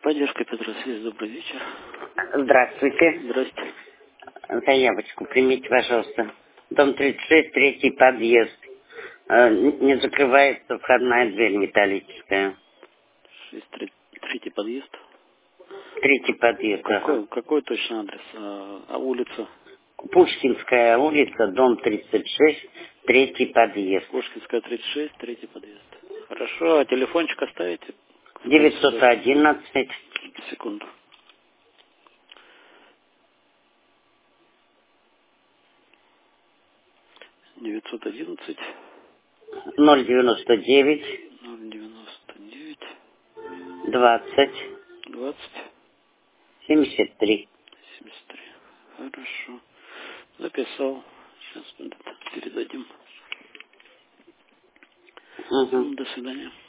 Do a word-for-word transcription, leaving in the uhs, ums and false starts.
Техподдержка, Петросвязь, добрый вечер. Здравствуйте. Здрасте. Заявочку примите, пожалуйста. Дом тридцать шесть, третий подъезд. Э, Не закрывается входная дверь металлическая. Шесть, три- третий подъезд. Третий подъезд, ага. Какой, какой точно адрес? А, а улица? Пушкинская улица, дом тридцать шесть, третий подъезд. Пушкинская, тридцать шесть, третий подъезд. Хорошо, а телефончик оставите? Кто девятьсот связь? одиннадцать. Секунду. девятьсот одиннадцать ноль девяносто девять. ноль девяносто девять двадцать. двадцать семьдесят три. семьдесят три. Хорошо. Записал. Сейчас передадим. Угу. До свидания.